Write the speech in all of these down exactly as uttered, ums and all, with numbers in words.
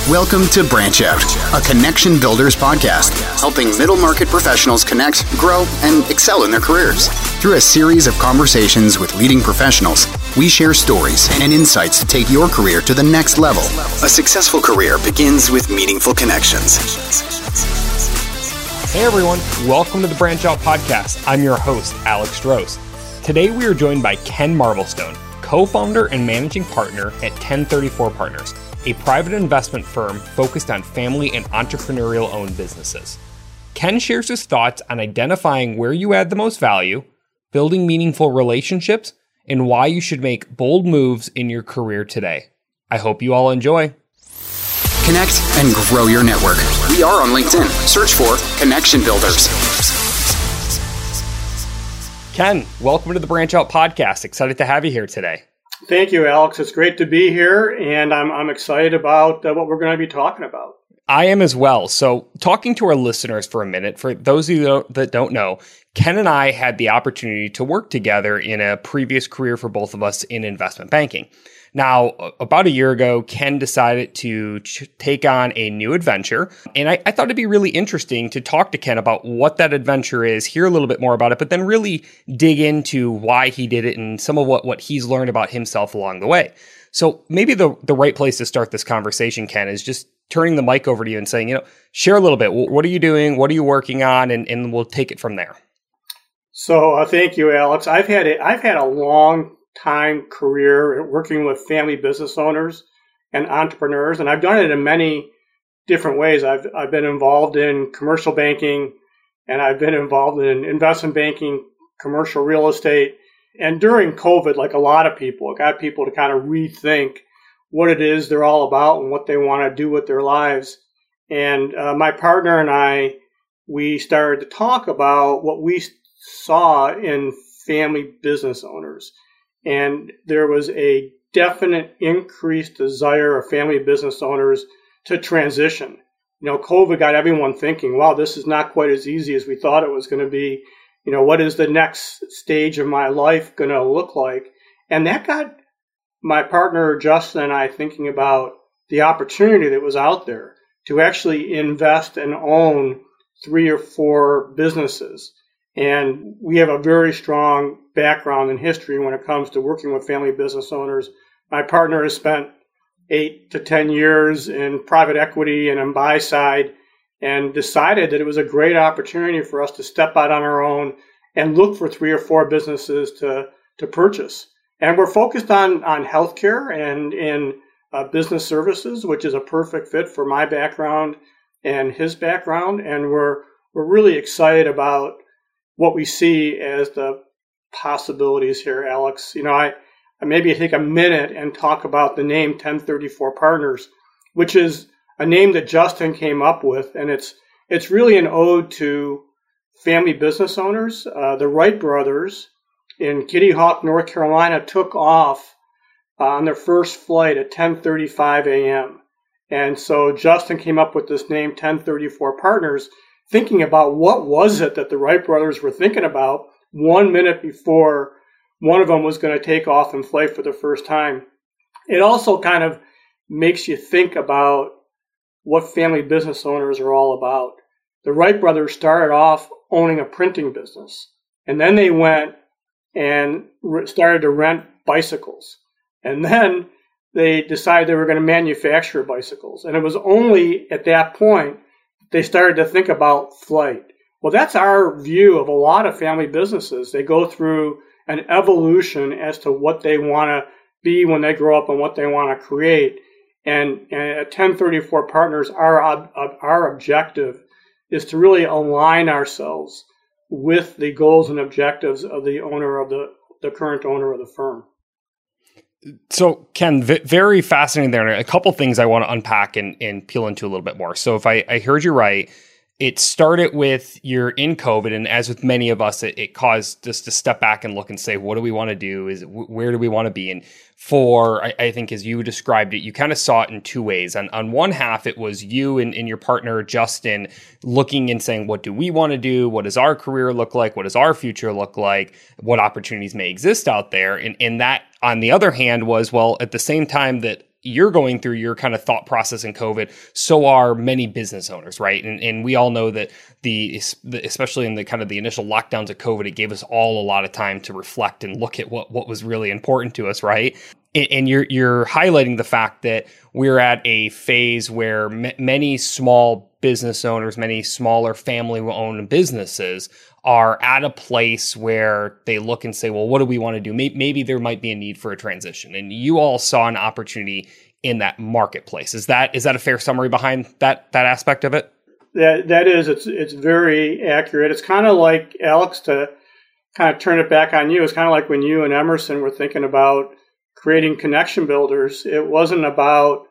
Welcome to Branch Out, a Connection Builders podcast, helping middle market professionals connect, grow, and excel in their careers. Through a series of conversations with leading professionals, we share stories and insights to take your career to the next level. A successful career begins with meaningful connections. Hey everyone, welcome to the Branch Out podcast. I'm your host, Alex Strohs. Today we are joined by Ken Marvelstone, co-founder and managing partner at ten thirty-four Partners, a private investment firm focused on family and entrepreneurial-owned businesses. Ken shares his thoughts on identifying where you add the most value, building meaningful relationships, and why you should make bold moves in your career today. I hope you all enjoy. Connect and grow your network. We are on LinkedIn. Search for Connection Builders. Ken, welcome to the Branch Out podcast. Excited to have you here today. Thank you, Alex. It's great to be here, and I'm I'm excited about uh, what we're going to be talking about. I am as well. So talking to our listeners for a minute, for those of you that don't know, Ken and I had the opportunity to work together in a previous career for both of us in investment banking. Now, about a year ago, Ken decided to ch- take on a new adventure, and I, I thought it'd be really interesting to talk to Ken about what that adventure is, hear a little bit more about it, but then really dig into why he did it and some of what, what he's learned about himself along the way. So maybe the, the right place to start this conversation, Ken, is just turning the mic over to you and saying, you know, share a little bit. What are you doing? What are you working on? And, and we'll take it from there. So uh, thank you, Alex. I've had a, I've had a long time career working with family business owners and entrepreneurs, and I've done it in many different ways. I've I've been involved in commercial banking, and I've been involved in investment banking, commercial real estate, and during COVID, like a lot of people, it got people to kind of rethink what it is they're all about and what they want to do with their lives. And uh, my partner and I, we started to talk about what we saw in family business owners. And there was a definite increased desire of family business owners to transition. You know, COVID got everyone thinking, wow, this is not quite as easy as we thought it was going to be. You know, what is the next stage of my life going to look like? And that got my partner, Justin, and I thinking about the opportunity that was out there to actually invest and own three or four businesses. And we have a very strong background and history when it comes to working with family business owners. My partner has spent eight to ten years in private equity and on buy side, and decided that it was a great opportunity for us to step out on our own and look for three or four businesses to, to purchase. And we're focused on, on healthcare and in uh, business services, which is a perfect fit for my background and his background. And we're we're really excited about what we see as the possibilities here, Alex. You know, I, I maybe take a minute and talk about the name ten thirty-four Partners, which is a name that Justin came up with, and it's it's really an ode to family business owners. Uh, the Wright brothers in Kitty Hawk, North Carolina, took off uh, on their first flight at ten thirty-five a.m. And so Justin came up with this name, ten thirty-four Partners, thinking about what was it that the Wright brothers were thinking about one minute before one of them was going to take off and fly for the first time. It also kind of makes you think about what family business owners are all about. The Wright brothers started off owning a printing business, and then they went and re- started to rent bicycles. And then they decided they were going to manufacture bicycles. And it was only at that point they started to think about flight. Well, that's our view of a lot of family businesses. They go through an evolution as to what they want to be when they grow up and what they want to create. And, and at ten thirty-four Partners, our, our objective is to really align ourselves with the goals and objectives of the owner of the, the current owner of the firm. So, Ken, v- very fascinating there. A couple things I want to unpack and, and peel into a little bit more. So if I, I heard you right, it started with you're in COVID, and as with many of us, it, it caused us to step back and look and say, what do we want to do? Is where do we want to be? And for, I, I think as you described it, you kind of saw it in two ways. On, on one half, it was you and, and your partner, Justin, looking and saying, what do we want to do? What does our career look like? What does our future look like? What opportunities may exist out there? And, and that, on the other hand, was, well, at the same time that you're going through your kind of thought process in COVID, so are many business owners, right? And and we all know that the, especially in the kind of the initial lockdowns of COVID, it gave us all a lot of time to reflect and look at what, what was really important to us, right? And you're you're highlighting the fact that we're at a phase where m- many small business owners, many smaller family-owned businesses are at a place where they look and say, well, what do we want to do? Maybe, maybe there might be a need for a transition. And you all saw an opportunity in that marketplace. Is that is that a fair summary behind that that aspect of it? That that is, it's it's very accurate. It's kind of like, Alex, to kind of turn it back on you. It's kind of like when you and Emerson were thinking about creating Connection Builders. It wasn't about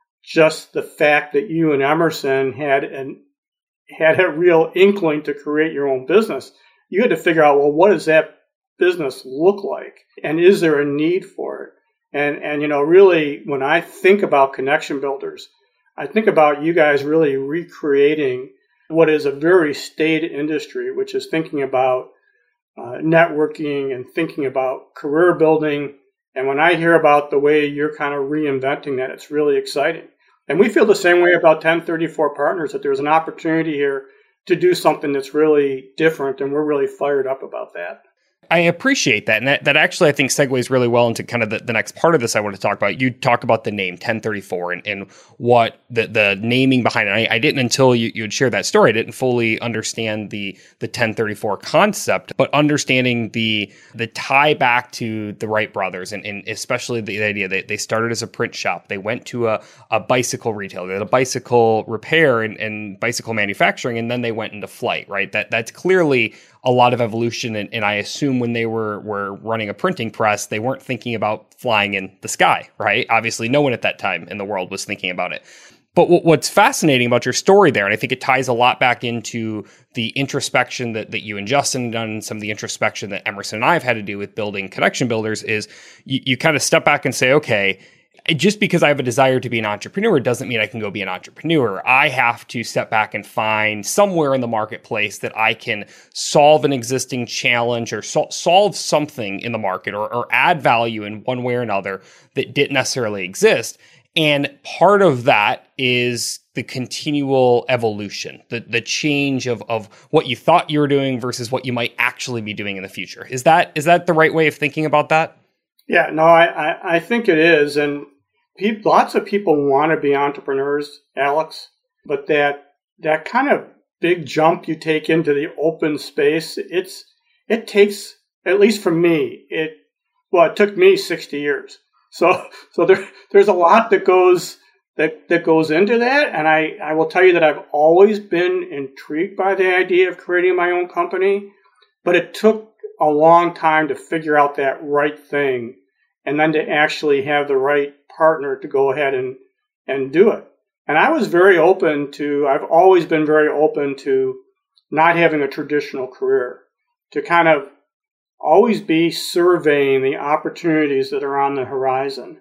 just the fact that you and Emerson had an had a real inkling to create your own business. You had to figure out, well, what does that business look like? And is there a need for it? And, and you know, really, when I think about Connection Builders, I think about you guys really recreating what is a very staid industry, which is thinking about uh, networking and thinking about career building. And when I hear about the way you're kind of reinventing that, it's really exciting. And we feel the same way about ten thirty-four Partners, that there's an opportunity here to do something that's really different, and we're really fired up about that. I appreciate that. And that, that actually, I think, segues really well into kind of the, the next part of this I want to talk about. You talk about the name ten thirty-four and, and what the, the naming behind it. I, I didn't, until you, you had shared that story, I didn't fully understand the the ten thirty-four concept, but understanding the the tie back to the Wright brothers, and, and especially the, the idea that they started as a print shop. They went to a, a bicycle retailer, they had a bicycle repair and, and bicycle manufacturing, and then they went into flight, right? That That's clearly a lot of evolution. And, and I assume when they were, were running a printing press, they weren't thinking about flying in the sky, right? Obviously, no one at that time in the world was thinking about it. But w- what's fascinating about your story there, and I think it ties a lot back into the introspection that, that you and Justin have done, and some of the introspection that Emerson and I have had to do with building Connection Builders, is you, you kind of step back and say, okay, just because I have a desire to be an entrepreneur doesn't mean I can go be an entrepreneur. I have to step back and find somewhere in the marketplace that I can solve an existing challenge or so- solve something in the market, or, or add value in one way or another that didn't necessarily exist. And part of that is the continual evolution, the the change of, of what you thought you were doing versus what you might actually be doing in the future. Is that is that the right way of thinking about that? Yeah, no, I, I, I think it is. And pe- lots of people want to be entrepreneurs, Alex, but that that kind of big jump you take into the open space, it's it takes, at least for me, it well, it took me sixty years. So so there there's a lot that goes that, that goes into that. And I, I will tell you that I've always been intrigued by the idea of creating my own company, but it took a long time to figure out that right thing, and then to actually have the right partner to go ahead and, and do it. And I was very open to, I've always been very open to not having a traditional career, to kind of always be surveying the opportunities that are on the horizon.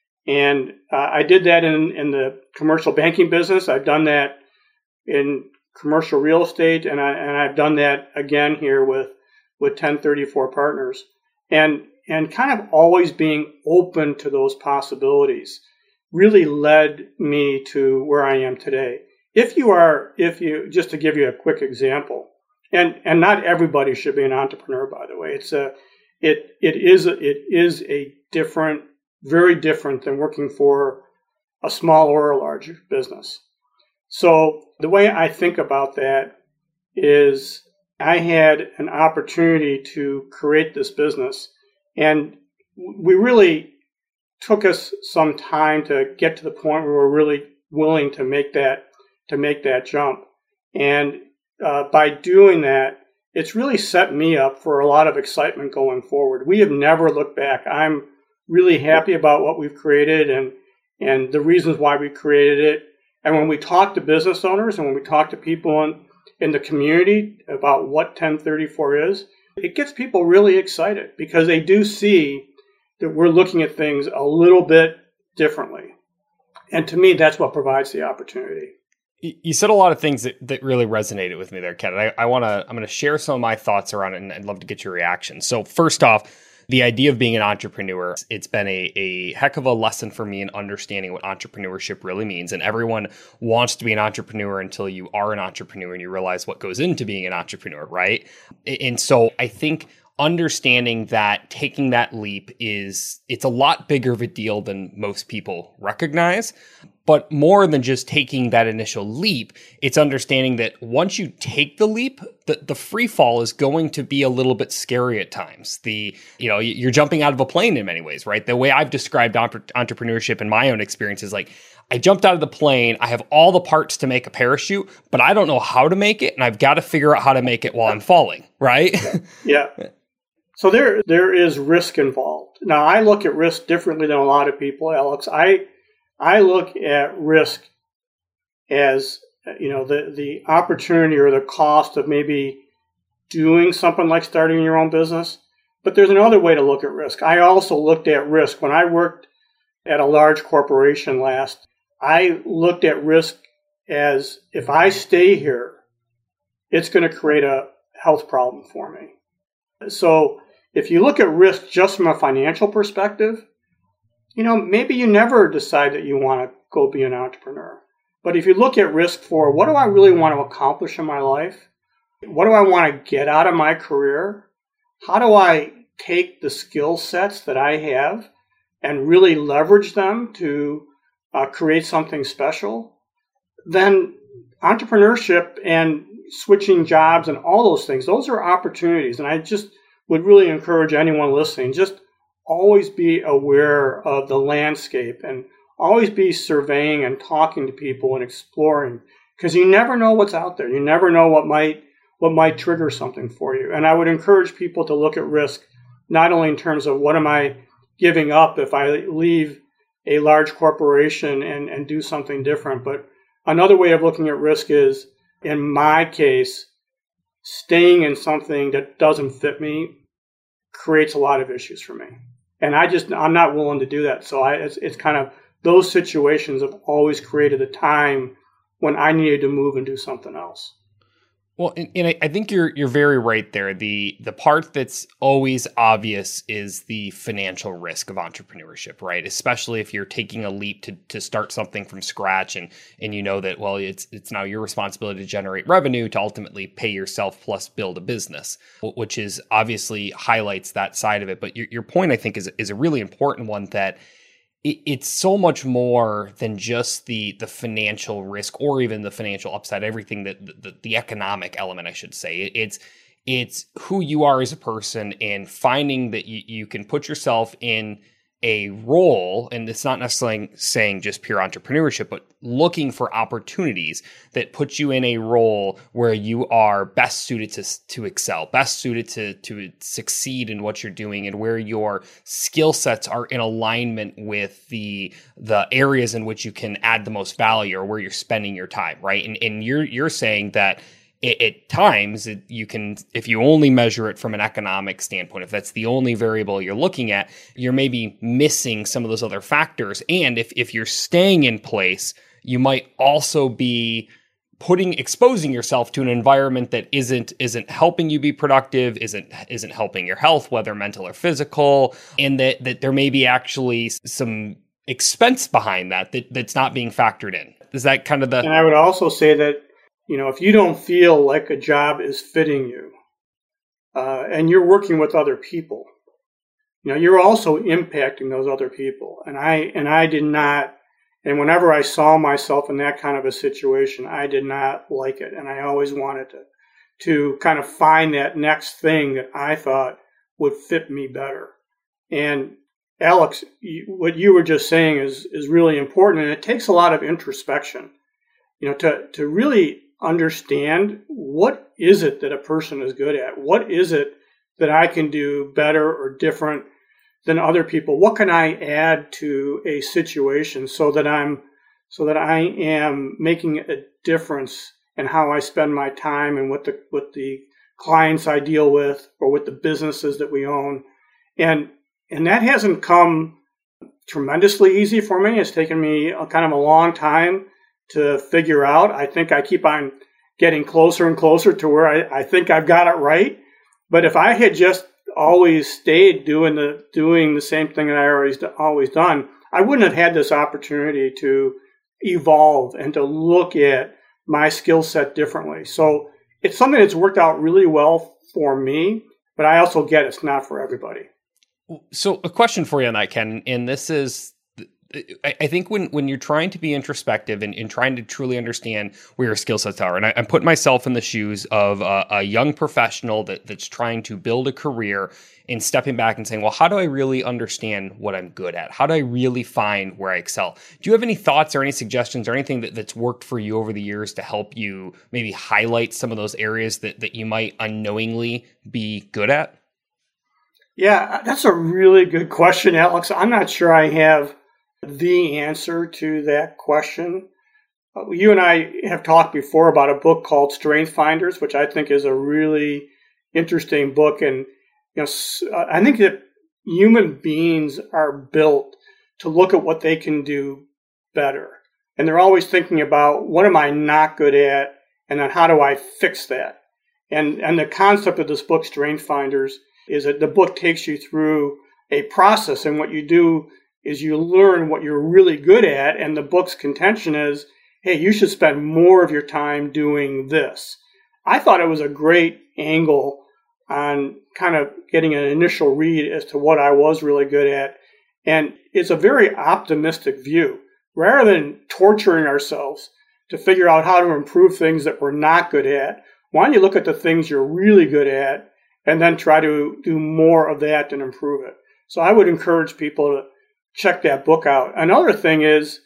And uh, I did that in, in the commercial banking business. I've done that in commercial real estate, and, I, and I've done that again here with with ten thirty-four Partners, and and kind of always being open to those possibilities really led me to where I am today. If you are, if you, just to give you a quick example, and and not everybody should be an entrepreneur, by the way. It's a, it it is a, it is a different, very different than working for a small or a large business. So the way I think about that is, I had an opportunity to create this business, and we really took us some time to get to the point where we're really willing to make that to make that jump. And uh, by doing that, it's really set me up for a lot of excitement going forward. We have never looked back. I'm really happy about what we've created and and the reasons why we created it. And when we talk to business owners and when we talk to people in in the community about what ten thirty-four is, it gets people really excited because they do see that we're looking at things a little bit differently. And to me, that's what provides the opportunity. You said a lot of things that, that really resonated with me there, Ken. I, I want to, I'm going to share some of my thoughts around it, and I'd love to get your reaction. So first off, the idea of being an entrepreneur, it's been a, a heck of a lesson for me in understanding what entrepreneurship really means. And everyone wants to be an entrepreneur until you are an entrepreneur and you realize what goes into being an entrepreneur, right? And so I think understanding that taking that leap is, it's a lot bigger of a deal than most people recognize. But more than just taking that initial leap, it's understanding that once you take the leap, the, the free fall is going to be a little bit scary at times. The, you know, you're jumping out of a plane in many ways, right? The way I've described entrepreneurship in my own experience is like, I jumped out of the plane, I have all the parts to make a parachute, but I don't know how to make it, and I've got to figure out how to make it while I'm falling, right? Yeah. So there, there is risk involved. Now, I look at risk differently than a lot of people, Alex. I I look at risk as, you know, the, the opportunity or the cost of maybe doing something like starting your own business. But there's another way to look at risk. I also looked at risk. When I worked at a large corporation last, I looked at risk as, if I stay here, it's going to create a health problem for me. So if you look at risk just from a financial perspective, you know, maybe you never decide that you want to go be an entrepreneur. But if you look at risk for, what do I really want to accomplish in my life? What do I want to get out of my career? How do I take the skill sets that I have and really leverage them to uh, create something special? Then entrepreneurship and switching jobs and all those things, those are opportunities. And I just would really encourage anyone listening, just always be aware of the landscape and always be surveying and talking to people and exploring, because you never know what's out there. You never know what might what might trigger something for you. And I would encourage people to look at risk, not only in terms of what am I giving up if I leave a large corporation and, and do something different, but another way of looking at risk is, in my case, staying in something that doesn't fit me creates a lot of issues for me. And I just, I'm not willing to do that. So I, it's, it's kind of, those situations have always created a time when I needed to move and do something else. Well, and, and I, I think you're you're very right there. The the part that's always obvious is the financial risk of entrepreneurship, right? Especially if you're taking a leap to to start something from scratch, and and you know that, well, it's it's now your responsibility to generate revenue to ultimately pay yourself plus build a business, which is obviously highlights that side of it. But your your point, I think, is is a really important one, that it's so much more than just the the financial risk or even the financial upside, everything that the, the economic element, I should say. It's it's who you are as a person, and finding that you, you can put yourself in a role, and it's not necessarily saying just pure entrepreneurship, but looking for opportunities that put you in a role where you are best suited to to excel, best suited to to succeed in what you're doing, and where your skill sets are in alignment with the the areas in which you can add the most value, or where you're spending your time, right? And and you're you're saying that at times, it, you can, if you only measure it from an economic standpoint, if that's the only variable you're looking at, you're maybe missing some of those other factors. And if, if you're staying in place, you might also be putting, exposing yourself to an environment that isn't isn't helping you be productive, isn't isn't helping your health, whether mental or physical, and that that there may be actually some expense behind that, that that's not being factored in. Is that kind of the? And I would also say that, you know, if you don't feel like a job is fitting you, uh, and you're working with other people, you know, you're also impacting those other people. And I and I did not, and whenever I saw myself in that kind of a situation, I did not like it. And I always wanted to, to kind of find that next thing that I thought would fit me better. And Alex, you, what you were just saying is is really important, and it takes a lot of introspection, you know, to to really understand, what is it that a person is good at? What is it that I can do better or different than other people? What can I add to a situation so that I'm so that I am making a difference in how I spend my time and what the what the clients I deal with, or with the businesses that we own? And and that hasn't come tremendously easy for me. It's taken me a, kind of a long time to figure out. I think I keep on getting closer and closer to where I, I think I've got it right. But if I had just always stayed doing the doing the same thing that I always always done, I wouldn't have had this opportunity to evolve and to look at my skill set differently. So it's something that's worked out really well for me, but I also get it's not for everybody. So a question for you on that, Ken, and this is, I think when, when you're trying to be introspective and, and trying to truly understand where your skill sets are, and I, I'm putting myself in the shoes of a, a young professional that, that's trying to build a career and stepping back and saying, well, how do I really understand what I'm good at? How do I really find where I excel? Do you have any thoughts or any suggestions or anything that, that's worked for you over the years to help you maybe highlight some of those areas that, that you might unknowingly be good at? Yeah, that's a really good question, Alex. I'm not sure I have the answer to that question. You and I have talked before about a book called Strength Finders, which I think is a really interesting book. And you know, I think that human beings are built to look at what they can do better. And they're always thinking about, what am I not good at? And then how do I fix that? And, and the concept of this book, Strength Finders, is that the book takes you through a process. And what you do is you learn what you're really good at. And the book's contention is, hey, you should spend more of your time doing this. I thought it was a great angle on kind of getting an initial read as to what I was really good at. And it's a very optimistic view. Rather than torturing ourselves to figure out how to improve things that we're not good at, why don't you look at the things you're really good at and then try to do more of that and improve it? So I would encourage people to check that book out. Another thing is,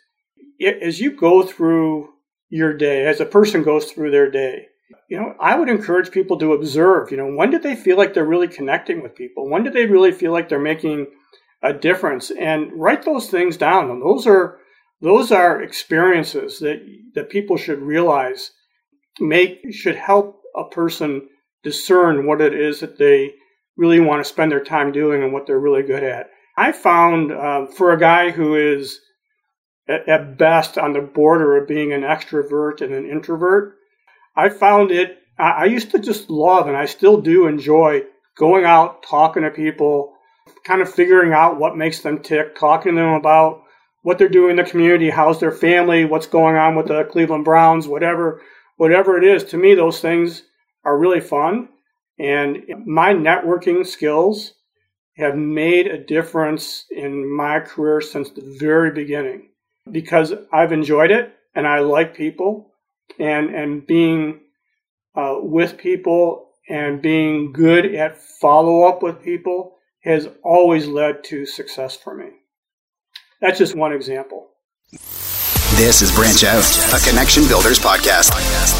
as you go through your day, as a person goes through their day, you know, I would encourage people to observe, you know, when did they feel like they're really connecting with people? When did they really feel like they're making a difference? And write those things down. And those are those are experiences that that people should realize make should help a person discern what it is that they really want to spend their time doing and what they're really good at. I found uh, for a guy who is at, at best on the border of being an extrovert and an introvert, I found it, I used to just love, and I still do enjoy, going out, talking to people, kind of figuring out what makes them tick, talking to them about what they're doing in the community, how's their family, what's going on with the Cleveland Browns, whatever, whatever it is. To me, those things are really fun. And my networking skills have made a difference in my career since the very beginning because I've enjoyed it and I like people. And and being uh, with people and being good at follow-up with people has always led to success for me. That's just one example. This is Branch Out, a Connection Builders podcast.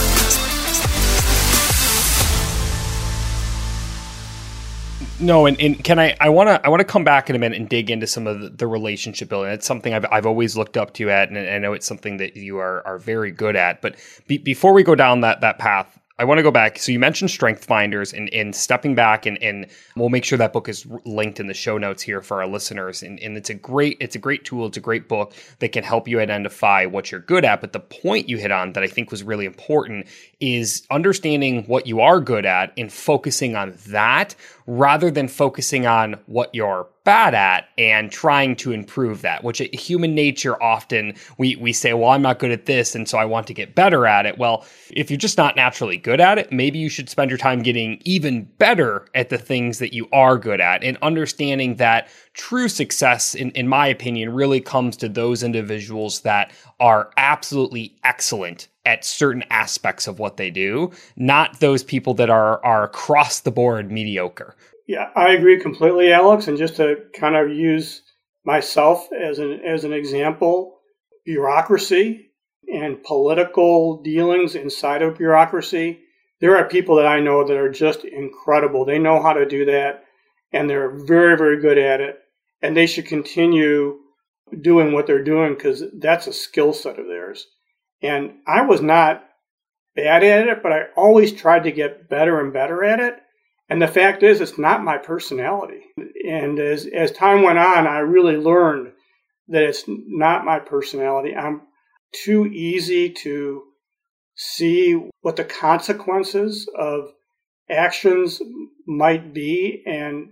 No, and, and can I? I want to. I want to come back in a minute and dig into some of the, the relationship building. It's something I've I've always looked up to you at, and I know it's something that you are are very good at. But be, before we go down that that path, I want to go back. So you mentioned Strength Finders and, and stepping back, and, and we'll make sure that book is linked in the show notes here for our listeners. And, and it's a great it's a great tool. It's a great book that can help you identify what you're good at. But the point you hit on that I think was really important is understanding what you are good at and focusing on that rather than focusing on what you're bad at and trying to improve that, which human nature often we we say, well, I'm not good at this, and so I want to get better at it. Well, if you're just not naturally good at it, maybe you should spend your time getting even better at the things that you are good at and understanding that true success, in, in my opinion, really comes to those individuals that are absolutely excellent at certain aspects of what they do, not those people that are are across the board mediocre. Yeah, I agree completely, Alex. And just to kind of use myself as an as an example, bureaucracy and political dealings inside of bureaucracy, there are people that I know that are just incredible. They know how to do that, and they're very, very good at it. And they should continue doing what they're doing because that's a skill set of theirs. And I was not bad at it, but I always tried to get better and better at it. And the fact is, it's not my personality. And as, as time went on, I really learned that it's not my personality. I'm too easy to see what the consequences of actions might be. And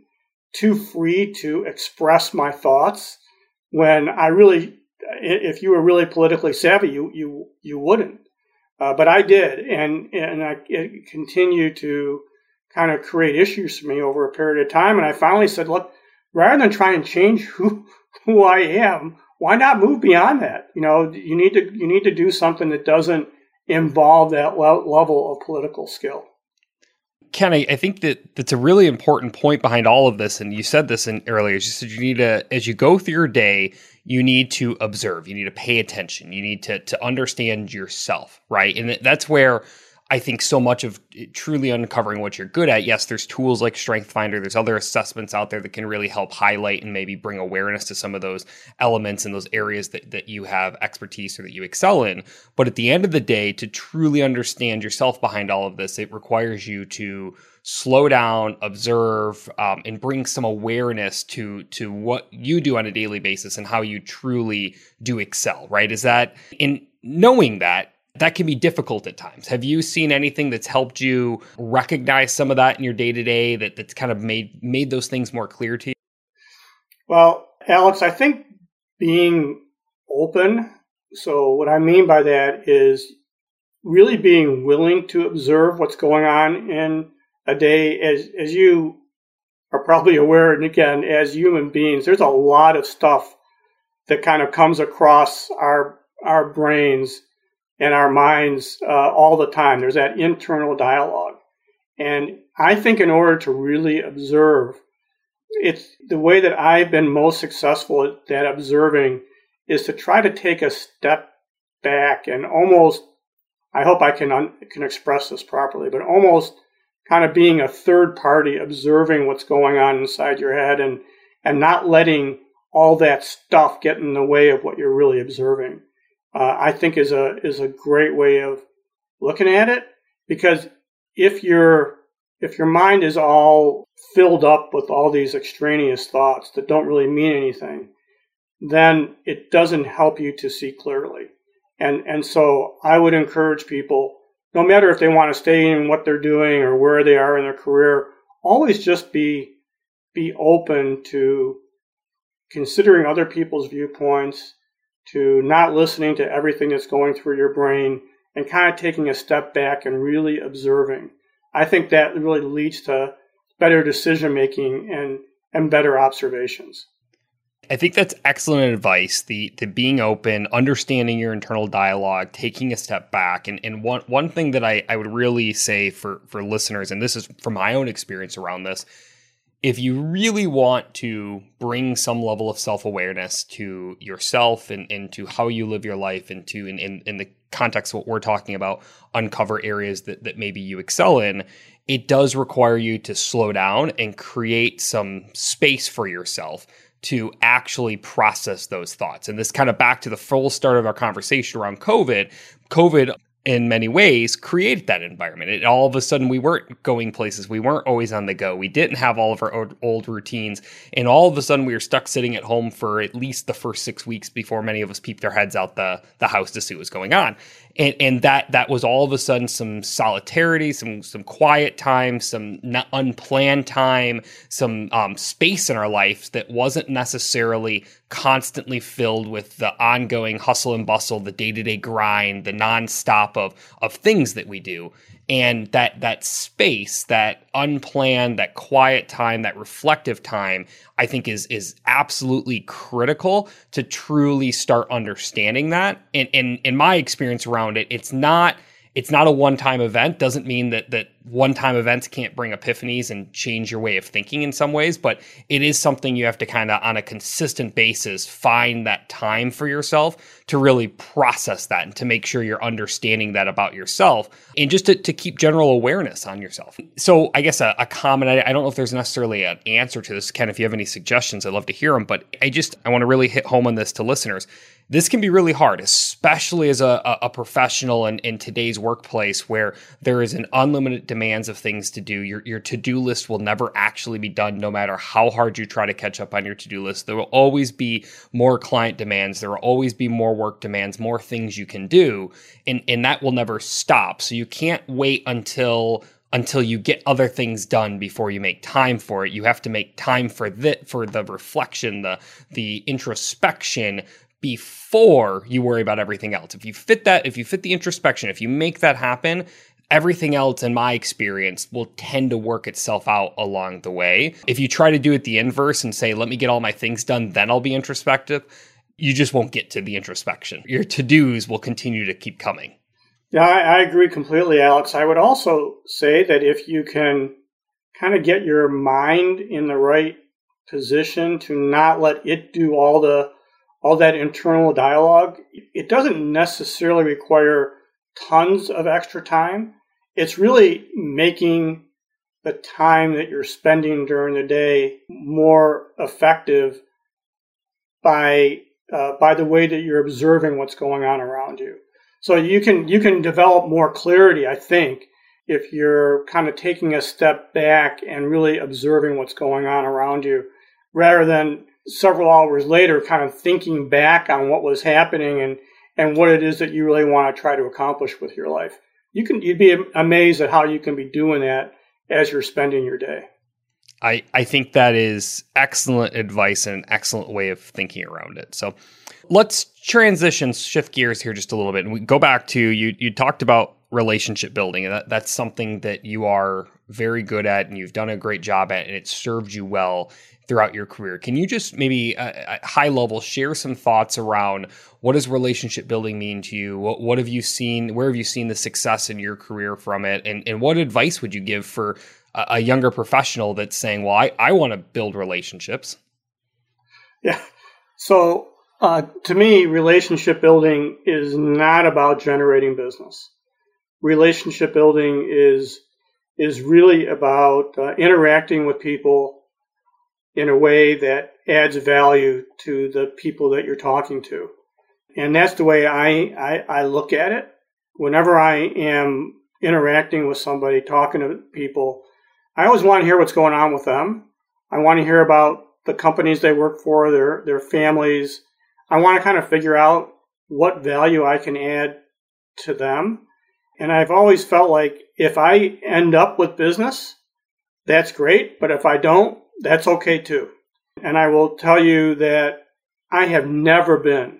too free to express my thoughts when I really, if you were really politically savvy, you you you wouldn't. Uh, but I did, and and I it continued to kind of create issues for me over a period of time. And I finally said, look, rather than try and change who who I am, why not move beyond that? You know, you need to you need to do something that doesn't involve that le- level of political skill. Ken, I, I think that that's a really important point behind all of this. And you said this in earlier, you said you need to, as you go through your day, you need to observe, you need to pay attention, you need to to understand yourself, right? And that's where I think so much of truly uncovering what you're good at. Yes, there's tools like StrengthsFinder. There's other assessments out there that can really help highlight and maybe bring awareness to some of those elements and those areas that, that you have expertise or that you excel in. But at the end of the day, to truly understand yourself behind all of this, it requires you to slow down, observe, um, and bring some awareness to to what you do on a daily basis and how you truly do excel, right? Is that, in knowing that, that can be difficult at times. Have you seen anything that's helped you recognize some of that in your day-to-day that, that's kind of made made those things more clear to you? Well, Alex, I think being open, so what I mean by that is really being willing to observe what's going on in a day. As, as you are probably aware, and again, as human beings, there's a lot of stuff that kind of comes across our our brains and our minds uh, all the time. There's that internal dialogue. And I think in order to really observe, it's the way that I've been most successful at that observing is to try to take a step back and almost, I hope I can un, can express this properly, but almost kind of being a third party observing what's going on inside your head and, and not letting all that stuff get in the way of what you're really observing. Uh, I think is a is a great way of looking at it, because if your if your mind is all filled up with all these extraneous thoughts that don't really mean anything, then it doesn't help you to see clearly. And and so I would encourage people, no matter if they want to stay in what they're doing or where they are in their career, always just be be open to considering other people's viewpoints, to not listening to everything that's going through your brain, and kind of taking a step back and really observing. I think that really leads to better decision making and, and better observations. I think that's excellent advice. The the being open, understanding your internal dialogue, taking a step back. And and one one thing that I, I would really say for, for listeners, and this is from my own experience around this, if you really want to bring some level of self-awareness to yourself and, and to how you live your life, and to, in, in, in the context of what we're talking about, uncover areas that, that maybe you excel in, it does require you to slow down and create some space for yourself to actually process those thoughts. And this kind of back to the full start of our conversation around COVID. COVID, in many ways, created that environment. It, all of a sudden, we weren't going places. We weren't always on the go. We didn't have all of our old, old routines. And all of a sudden, we were stuck sitting at home for at least the first six weeks before many of us peeped our heads out the, the house to see what was going on. And, and that that was all of a sudden some solidarity, some some quiet time, some not unplanned time, some um, space in our lives that wasn't necessarily constantly filled with the ongoing hustle and bustle, the day-to-day grind, the nonstop of of things that we do. And that that space, that unplanned, that quiet time, that reflective time, I think is is absolutely critical to truly start understanding that. And, and in my experience around it, it's not it's not a one-time event. Doesn't mean that that one-time events can't bring epiphanies and change your way of thinking in some ways, but it is something you have to kind of on a consistent basis find that time for yourself to really process that and to make sure you're understanding that about yourself, and just to, to keep general awareness on yourself. So I guess a, a comment, I, I don't know if there's necessarily an answer to this. Ken, if you have any suggestions, I'd love to hear them, but I just, I want to really hit home on this to listeners. This can be really hard, especially as a, a, a professional in, in today's workplace where there is an unlimited demands of things to do. Your, your to-do list will never actually be done, no matter how hard you try to catch up on your to-do list. There will always be more client demands. There will always be more work demands, more things you can do, and, and that will never stop. So you can't wait until until you get other things done before you make time for it. You have to make time for the, for the reflection, the the introspection before you worry about everything else. If you fit that, if you fit the introspection, if you make that happen, everything else, in my experience, will tend to work itself out along the way. If you try to do it the inverse and say, let me get all my things done, then I'll be introspective, you just won't get to the introspection. Your to-dos will continue to keep coming. Yeah, I, I agree completely, Alex. I would also say that if you can kind of get your mind in the right position to not let it do all the all that internal dialogue, it doesn't necessarily require tons of extra time. It's really making the time that you're spending during the day more effective by uh, by the way that you're observing what's going on around you. So you can you can develop more clarity, I think, if you're kind of taking a step back and really observing what's going on around you, rather than several hours later kind of thinking back on what was happening and, and what it is that you really want to try to accomplish with your life. You can you'd be amazed at how you can be doing that as you're spending your day. I, I think that is excellent advice and an excellent way of thinking around it. So let's transition, shift gears here just a little bit. And we go back to, you you talked about relationship building, and that, that's something that you are very good at and you've done a great job at, and it's served you well throughout your career. Can you just maybe uh, at high level share some thoughts around what does relationship building mean to you? What, what have you seen? Where have you seen the success in your career from it? And, and what advice would you give for a, a younger professional that's saying, well, I, I want to build relationships? Yeah. So uh, to me, relationship building is not about generating business. Relationship building is is really about uh, interacting with people in a way that adds value to the people that you're talking to. And that's the way I, I, I look at it. Whenever I am interacting with somebody, talking to people, I always want to hear what's going on with them. I want to hear about the companies they work for, their, their families. I want to kind of figure out what value I can add to them. And I've always felt like if I end up with business, that's great. But if I don't, that's okay too. And I will tell you that I have never been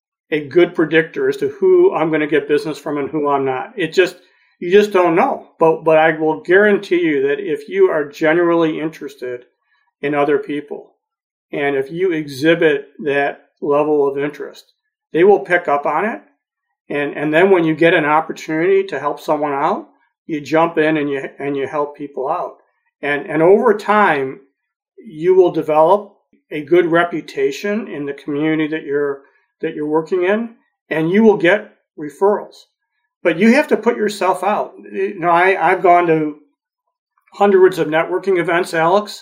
a good predictor as to who I'm going to get business from and who I'm not. It just, you just don't know. But, but I will guarantee you that if you are genuinely interested in other people, and if you exhibit that level of interest, they will pick up on it. And, and then when you get an opportunity to help someone out, you jump in and you, and you help people out. And, and over time, you will develop a good reputation in the community that you're that you're working in, and you will get referrals. But you have to put yourself out. You know, I, I've gone to hundreds of networking events, Alex,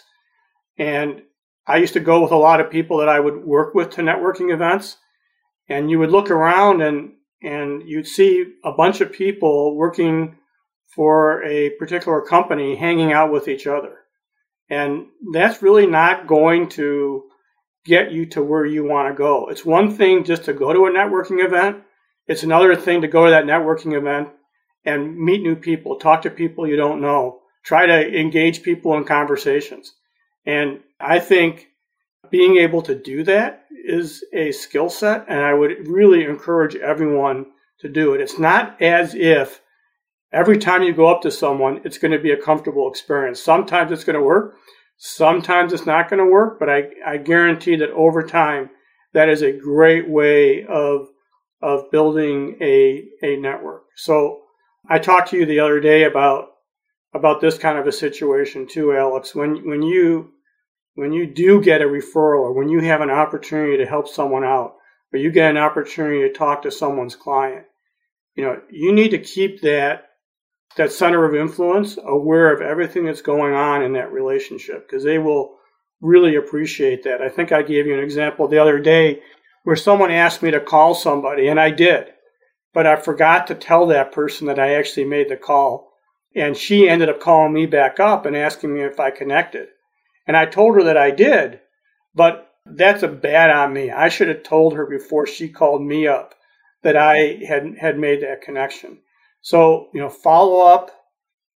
and I used to go with a lot of people that I would work with to networking events, and you would look around and and you'd see a bunch of people working for a particular company hanging out with each other. And that's really not going to get you to where you want to go. It's one thing just to go to a networking event. It's another thing to go to that networking event and meet new people, talk to people you don't know, try to engage people in conversations. And I think being able to do that is a skill set, and I would really encourage everyone to do it. It's not as if every time you go up to someone, it's going to be a comfortable experience. Sometimes it's going to work. Sometimes it's not going to work, but I, I guarantee that over time, that is a great way of, of building a, a network. So I talked to you the other day about, about this kind of a situation too, Alex. When, when you, when you do get a referral, or when you have an opportunity to help someone out, or you get an opportunity to talk to someone's client, you know, you need to keep that that center of influence aware of everything that's going on in that relationship, because they will really appreciate that. I think I gave you an example the other day where someone asked me to call somebody, and I did, but I forgot to tell that person that I actually made the call, and she ended up calling me back up and asking me if I connected. And I told her that I did, but that's a bad on me. I should have told her before she called me up that I had had made that connection. So, you know, follow up,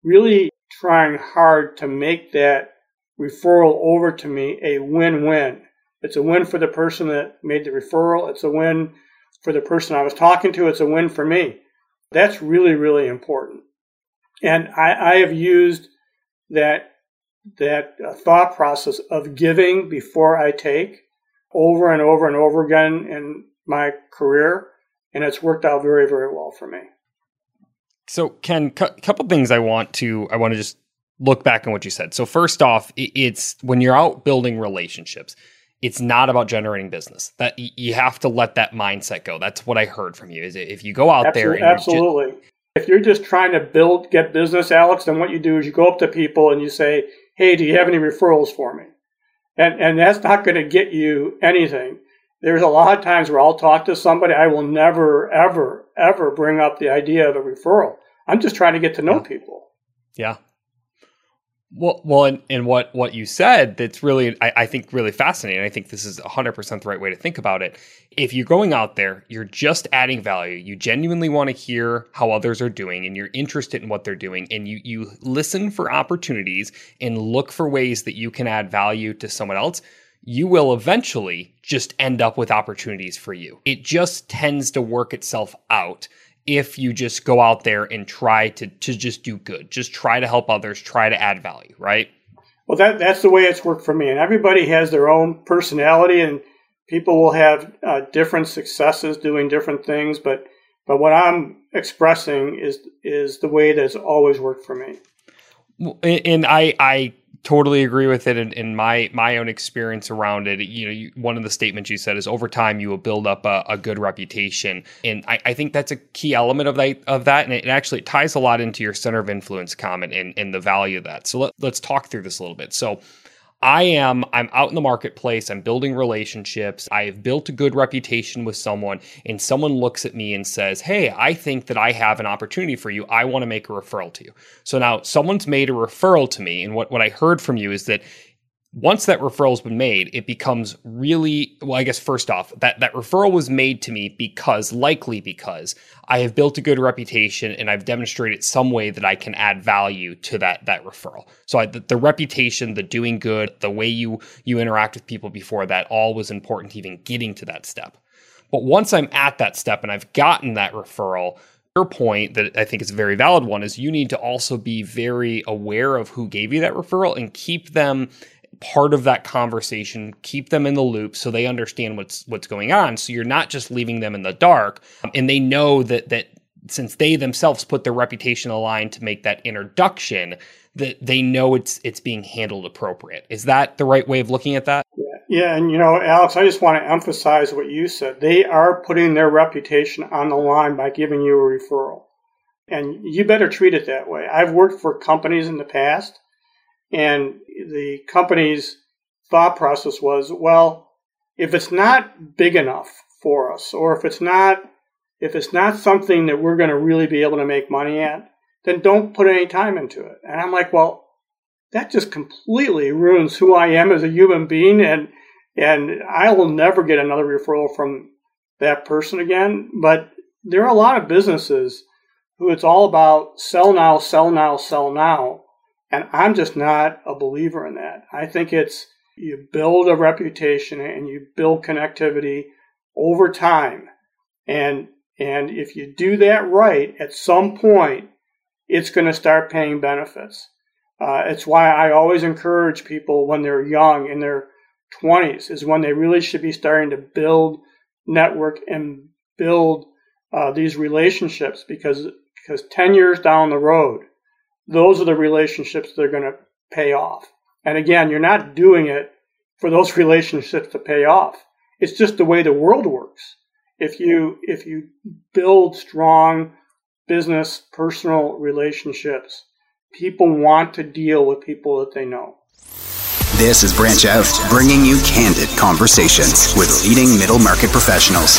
really trying hard to make that referral over to me a win-win. It's a win for the person that made the referral. It's a win for the person I was talking to. It's a win for me. That's really, really important. And I, I have used that that uh, thought process of giving before I take over and over and over again in my career, and it's worked out very, very well for me. So, Ken, a cu- couple things I want to I want to just look back on what you said. So, first off, it's when you're out building relationships, it's not about generating business. That you have to let that mindset go. That's what I heard from you. Is if you go out absolutely, there, and absolutely. Just, if you're just trying to build, get business, Alex, then what you do is you go up to people and you say, "Hey, do you have any referrals for me?" And and that's not going to get you anything. There's a lot of times where I'll talk to somebody, I will never, ever, ever bring up the idea of a referral. I'm just trying to get to know yeah. people. Yeah. Well, well, and, and what, what you said, that's really, I, I think, really fascinating. I think this is one hundred percent the right way to think about it. If you're going out there, you're just adding value. You genuinely want to hear how others are doing, and you're interested in what they're doing, and you you listen for opportunities and look for ways that you can add value to someone else, you will eventually just end up with opportunities for you. It just tends to work itself out if you just go out there and try to to just do good, just try to help others, try to add value, right? Well, that that's the way it's worked for me. And everybody has their own personality, and people will have uh, different successes doing different things. But but what I'm expressing is is the way that's always worked for me. And I I totally agree with it. In, in my my own experience around it, you know, you, one of the statements you said is over time you will build up a, a good reputation, and I, I think that's a key element of that of that, and it actually ties a lot into your center of influence comment and, and the value of that. So let, let's talk through this a little bit. So I am, I'm out in the marketplace, I'm building relationships, I have built a good reputation with someone, and someone looks at me and says, "Hey, I think that I have an opportunity for you. I want to make a referral to you." So now someone's made a referral to me, and what, what I heard from you is that once that referral has been made, it becomes really, well, I guess first off, that, that referral was made to me because, likely because, I have built a good reputation and I've demonstrated some way that I can add value to that that referral. So I, the, the reputation, the doing good, the way you you interact with people before that, all was important to even getting to that step. But once I'm at that step and I've gotten that referral, your point that I think is a very valid one is you need to also be very aware of who gave you that referral and keep them part of that conversation, keep them in the loop so they understand what's what's going on. So you're not just leaving them in the dark, and they know that that since they themselves put their reputation on the line to make that introduction, that they know it's it's being handled appropriate. Is that the right way of looking at that? Yeah, yeah, and you know, Alex, I just want to emphasize what you said. They are putting their reputation on the line by giving you a referral, and you better treat it that way. I've worked for companies in the past, and the company's thought process was, well, if it's not big enough for us, or if it's not if it's not something that we're going to really be able to make money at, then don't put any time into it. And I'm like, well, that just completely ruins who I am as a human being, and and I will never get another referral from that person again. But there are a lot of businesses who it's all about sell now, sell now, sell now. And I'm just not a believer in that. I think it's you build a reputation and you build connectivity over time. And and if you do that right, at some point, it's going to start paying benefits. Uh, it's why I always encourage people when they're young, in their twenties, is when they really should be starting to build network and build uh, these relationships, because because ten years down the road, those are the relationships that are going to pay off. And again, you're not doing it for those relationships to pay off. It's just the way the world works. If you if you build strong business, personal relationships, people want to deal with people that they know. This is Branch Out, bringing you candid conversations with leading middle market professionals.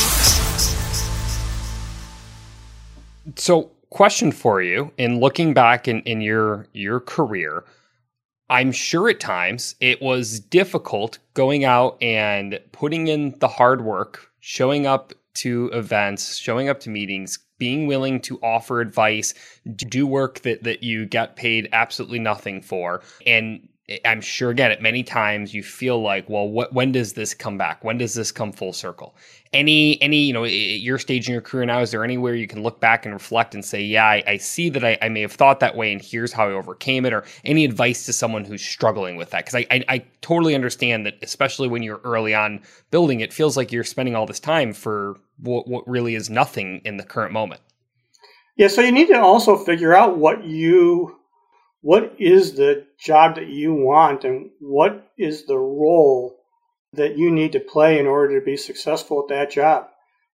So, question for you, in looking back in, in your your career, I'm sure at times it was difficult going out and putting in the hard work, showing up to events, showing up to meetings, being willing to offer advice, do work that, that you get paid absolutely nothing for. And I'm sure, again, at many times you feel like, well, what, when does this come back? When does this come full circle? Any, any, you know, at your stage in your career now, is there anywhere you can look back and reflect and say, yeah, I, I see that I, I may have thought that way and here's how I overcame it, or any advice to someone who's struggling with that? Because I, I, I totally understand that, especially when you're early on building, it feels like you're spending all this time for what, what really is nothing in the current moment. Yeah, so you need to also figure out what you, what is the job that you want and what is the role that you need to play in order to be successful at that job.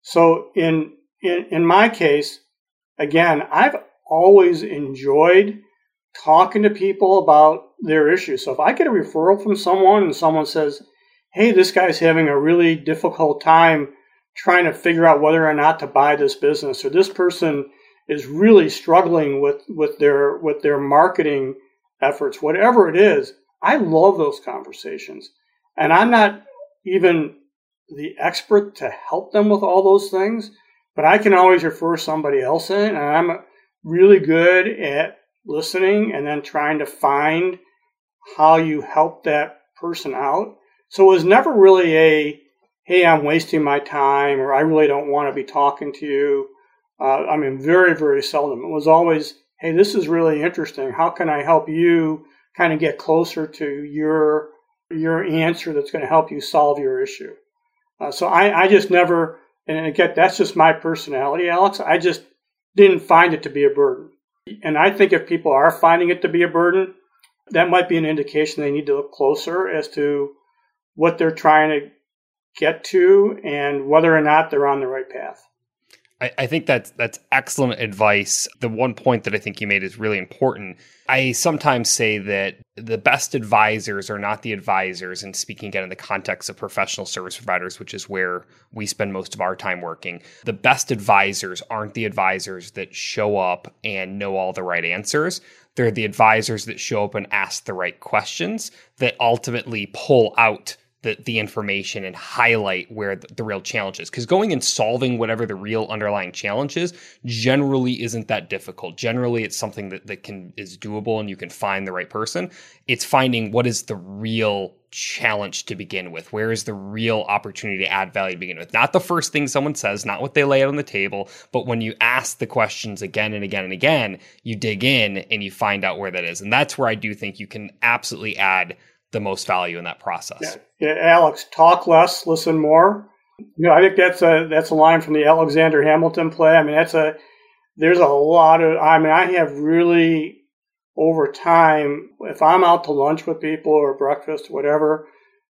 So in, in, in my case, again, I've always enjoyed talking to people about their issues. So if I get a referral from someone and someone says, hey, this guy's having a really difficult time trying to figure out whether or not to buy this business, or this person is really struggling with, with their with their marketing efforts, whatever it is, I love those conversations. And I'm not even the expert to help them with all those things, but I can always refer somebody else in, and I'm really good at listening and then trying to find how you help that person out. So it was never really a, hey, I'm wasting my time, or I really don't want to be talking to you. Uh, I mean, very, very seldom. It was always, hey, this is really interesting. How can I help you kind of get closer to your your answer that's going to help you solve your issue? Uh, so I, I just never, and again, that's just my personality, Alex. I just didn't find it to be a burden. And I think if people are finding it to be a burden, that might be an indication they need to look closer as to what they're trying to get to and whether or not they're on the right path. I, I think that's that's excellent advice. The one point that I think you made is really important. I sometimes say that the best advisors are not the advisors, and speaking again in the context of professional service providers, which is where we spend most of our time working, the best advisors aren't the advisors that show up and know all the right answers. They're the advisors that show up and ask the right questions that ultimately pull out The, the information and highlight where the, the real challenge is. Because going and solving whatever the real underlying challenge is generally isn't that difficult. Generally, it's something that, that can is doable and you can find the right person. It's finding what is the real challenge to begin with. Where is the real opportunity to add value to begin with? Not the first thing someone says, not what they lay out on the table, but when you ask the questions again and again and again, you dig in and you find out where that is. And that's where I do think you can absolutely add the most value in that process. Yeah. Yeah, Alex, talk less, listen more. You know, I think that's a that's a line from the Alexander Hamilton play. I mean, that's a there's a lot of. I mean, I have really over time, if I'm out to lunch with people or breakfast, whatever,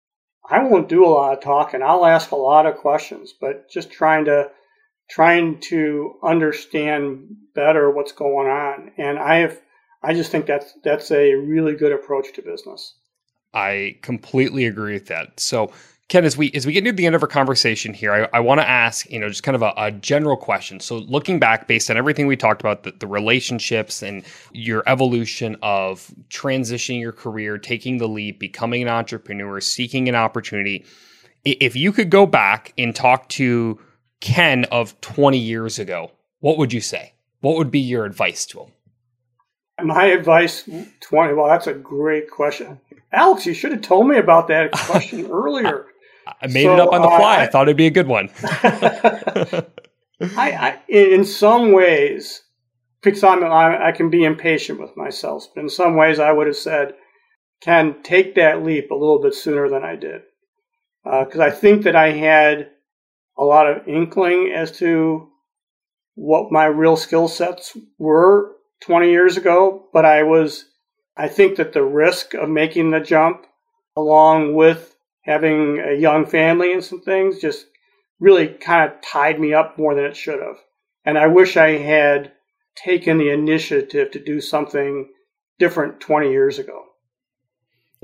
I won't do a lot of talking. I'll ask a lot of questions, but just trying to trying to understand better what's going on. And I have I just think that's that's a really good approach to business. I completely agree with that. So, Ken, as we as we get near the end of our conversation here, I, I want to ask, you know, just kind of a, a general question. So, looking back, based on everything we talked about, the, the relationships and your evolution of transitioning your career, taking the leap, becoming an entrepreneur, seeking an opportunity, if you could go back and talk to Ken of twenty years ago, what would you say? What would be your advice to him? My advice, twenty, well, that's a great question. Alex, you should have told me about that question earlier. I made so, it up on the fly. Uh, I, I thought it'd be a good one. I, I, in some ways, because I'm, I, I can be impatient with myself, but in some ways I would have said, Ken, take that leap a little bit sooner than I did. Because uh, I think that I had a lot of inkling as to what my real skill sets were twenty years ago, but I was, I think that the risk of making the jump, along with having a young family and some things, just really kind of tied me up more than it should have. And I wish I had taken the initiative to do something different twenty years ago.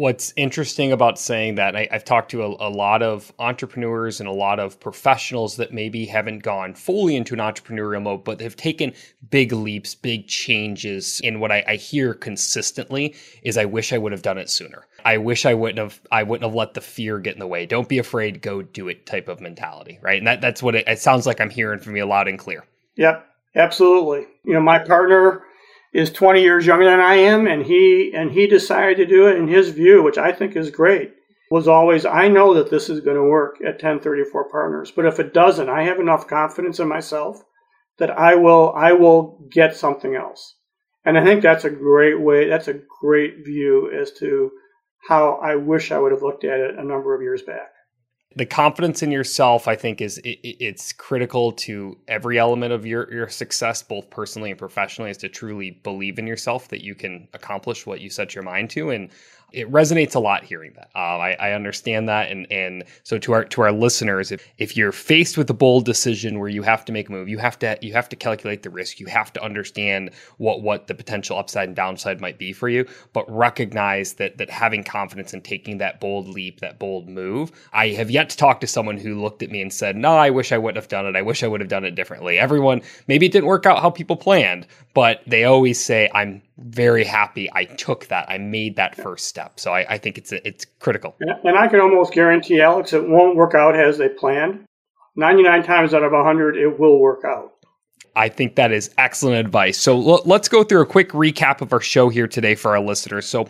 What's interesting about saying that, and I, I've talked to a, a lot of entrepreneurs and a lot of professionals that maybe haven't gone fully into an entrepreneurial mode, but have taken big leaps, big changes. And what I, I hear consistently is, I wish I would have done it sooner. I wish I wouldn't have, I wouldn't have let the fear get in the way. Don't be afraid, go do it type of mentality, right? And that, that's what it, it sounds like I'm hearing from you loud and clear. Yep, absolutely. You know, my partner is twenty years younger than I am, and he and he decided to do it. And his view, which I think is great, was always, I know that this is going to work at ten thirty-four Partners, but if it doesn't, I have enough confidence in myself that I will I will get something else. And I think that's a great way, that's a great view as to how I wish I would have looked at it a number of years back. The confidence in yourself, I think, is it, it's critical to every element of your, your success, both personally and professionally, is to truly believe in yourself that you can accomplish what you set your mind to. And it resonates a lot hearing that. Um, I, I understand that. And and so to our to our listeners, if, if you're faced with a bold decision where you have to make a move, you have to you have to calculate the risk. You have to understand what what the potential upside and downside might be for you, but recognize that that having confidence in taking that bold leap, that bold move. I have yet to talk to someone who looked at me and said, no, I wish I wouldn't have done it. I wish I would have done it differently. Everyone, maybe it didn't work out how people planned, but they always say, I'm very happy I took that. I made that first step. So I, I think it's it's critical. And I can almost guarantee, Alex, it won't work out as they planned. ninety-nine times out of one hundred, it will work out. I think that is excellent advice. So l- let's go through a quick recap of our show here today for our listeners. So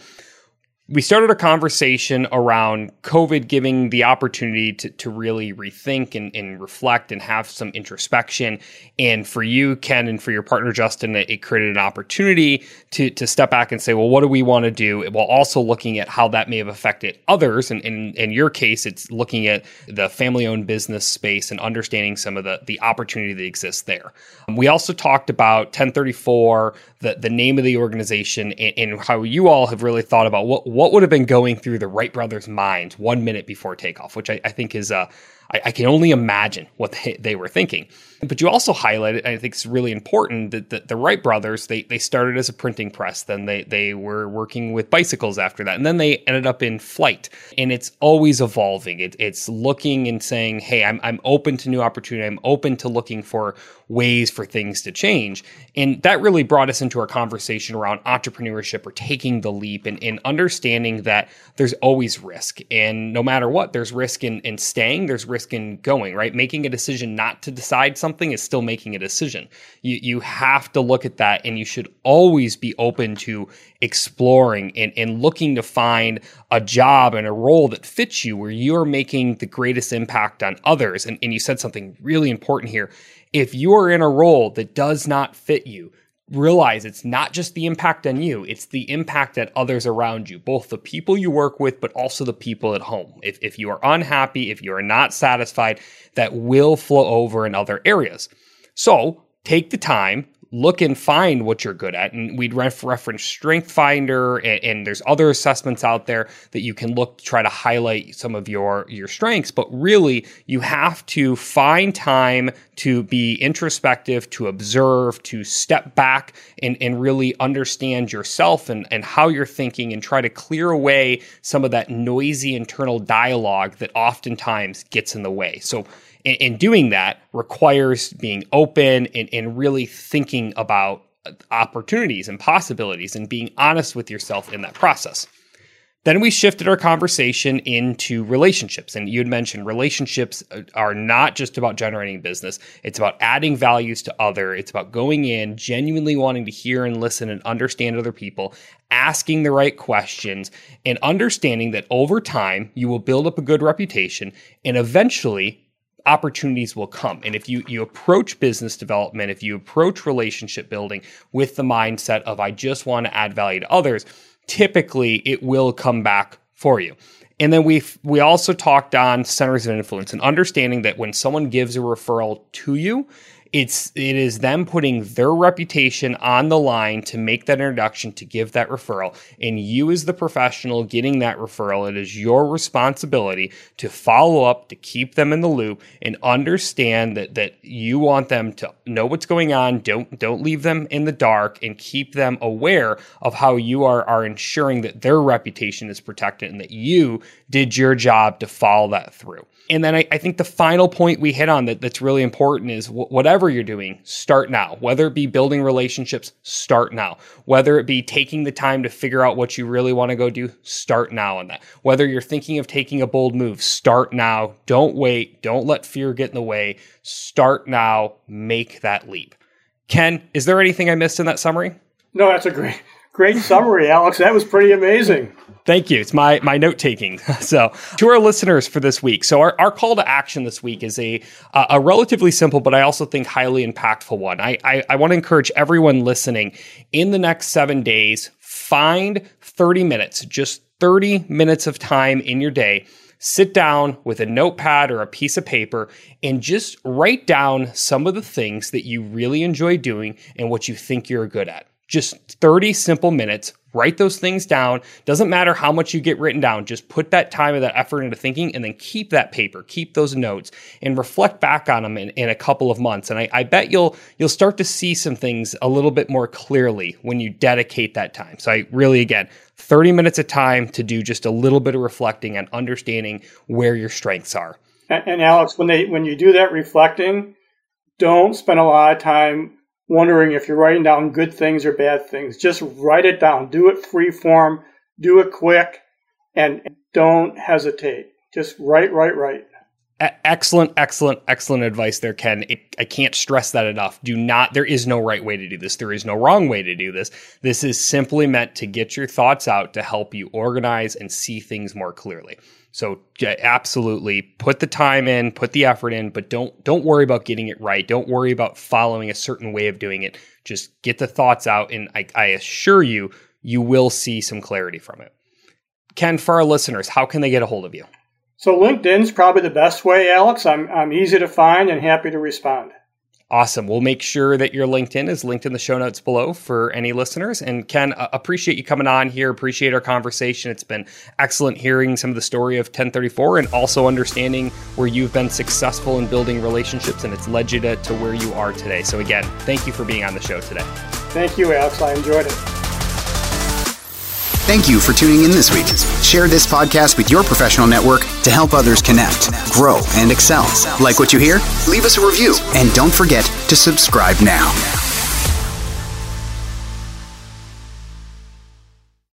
we started a conversation around COVID giving the opportunity to, to really rethink and, and reflect and have some introspection. And for you, Ken, and for your partner, Justin, it, it created an opportunity to, to step back and say, well, what do we want to do? While also looking at how that may have affected others. And in, in your case, it's looking at the family-owned business space and understanding some of the, the opportunity that exists there. Um, we also talked about ten thirty-four, the, the name of the organization, and, and how you all have really thought about what what would have been going through the Wright brothers' minds one minute before takeoff, which I, I think is, uh, I, I can only imagine what they, they were thinking. But you also highlighted, and I think it's really important, that the, the Wright brothers, they they started as a printing press, then they they were working with bicycles after that, and then they ended up in flight. And it's always evolving. It, it's looking and saying, hey, I'm I'm open to new opportunity. I'm open to looking for ways for things to change. And that really brought us into our conversation around entrepreneurship or taking the leap, and, and understanding that there's always risk. And no matter what, there's risk in, in staying, there's risk in going, right? Making a decision not to decide something is still making a decision. You you have to look at that, and you should always be open to exploring and, and looking to find a job and a role that fits you, where you're making the greatest impact on others. And, and you said something really important here. If you are in a role that does not fit you, realize it's not just the impact on you, it's the impact at others around you, both the people you work with, but also the people at home. If, if you are unhappy, if you are not satisfied, that will flow over in other areas. So take the time, look and find what you're good at. And we'd ref- reference Strength Finder, and, and there's other assessments out there that you can look to try to highlight some of your, your strengths. But really, you have to find time to be introspective, to observe, to step back and, and really understand yourself and, and how you're thinking, and try to clear away some of that noisy internal dialogue that oftentimes gets in the way. So And doing that requires being open and, and really thinking about opportunities and possibilities and being honest with yourself in that process. Then we shifted our conversation into relationships. And you had mentioned relationships are not just about generating business. It's about adding values to other. It's about going in, genuinely wanting to hear and listen and understand other people, asking the right questions, and understanding that over time, you will build up a good reputation, and eventually opportunities will come. And if you you approach business development, if you approach relationship building with the mindset of, I just want to add value to others, typically it will come back for you. And then we we also talked on centers of influence, and understanding that when someone gives a referral to you, It's it is them putting their reputation on the line to make that introduction, to give that referral. And you as the professional getting that referral, it is your responsibility to follow up, to keep them in the loop, and understand that that you want them to know what's going on. Don't don't leave them in the dark, and keep them aware of how you are are ensuring that their reputation is protected and that you did your job to follow that through. And then I, I think the final point we hit on that, that's really important is w- whatever you're doing, start now. Whether it be building relationships, start now. Whether it be taking the time to figure out what you really want to go do, start now on that. Whether you're thinking of taking a bold move, start now. Don't wait. Don't let fear get in the way. Start now. Make that leap. Ken, is there anything I missed in that summary? No, that's a great, great summary, Alex. That was pretty amazing. Thank you. It's my my note taking. So to our listeners for this week. So our, our call to action this week is a uh, a relatively simple, but I also think highly impactful one. I, I, I want to encourage everyone listening in the next seven days, find thirty minutes, just thirty minutes of time in your day. Sit down with a notepad or a piece of paper and just write down some of the things that you really enjoy doing and what you think you're good at. Just thirty simple minutes. Write those things down. Doesn't matter how much you get written down. Just put that time and that effort into thinking, and then keep that paper, keep those notes, and reflect back on them in, in a couple of months. And I, I bet you'll you'll start to see some things a little bit more clearly when you dedicate that time. So I really, again, thirty minutes of time to do just a little bit of reflecting and understanding where your strengths are. And, and Alex, when they when you do that reflecting, don't spend a lot of time wondering if you're writing down good things or bad things. Just write it down. Do it free form. Do it quick. And don't hesitate. Just write, write, write. Excellent, excellent, excellent advice there, Ken. It, I can't stress that enough. Do not, there is no right way to do this. There is no wrong way to do this. This is simply meant to get your thoughts out, to help you organize and see things more clearly. So yeah, absolutely put the time in, put the effort in, but don't don't worry about getting it right. Don't worry about following a certain way of doing it. Just get the thoughts out, and I, I assure you, you will see some clarity from it. Ken, for our listeners, how can they get a hold of you? So LinkedIn's probably the best way, Alex. I'm I'm easy to find and happy to respond. Awesome. We'll make sure that your LinkedIn is linked in the show notes below for any listeners. And Ken, uh, appreciate you coming on here. Appreciate our conversation. It's been excellent hearing some of the story of ten thirty-four and also understanding where you've been successful in building relationships, and it's led you to, to where you are today. So again, thank you for being on the show today. Thank you, Alex. I enjoyed it. Thank you for tuning in this week. Share this podcast with your professional network to help others connect, grow, and excel. Like what you hear? Leave us a review, and don't forget to subscribe now.